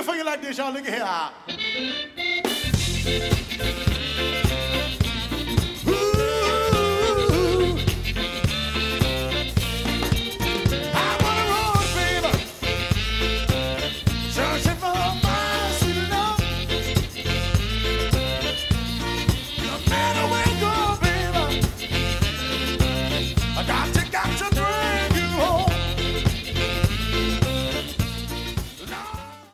for you like this, y'all. Look at here.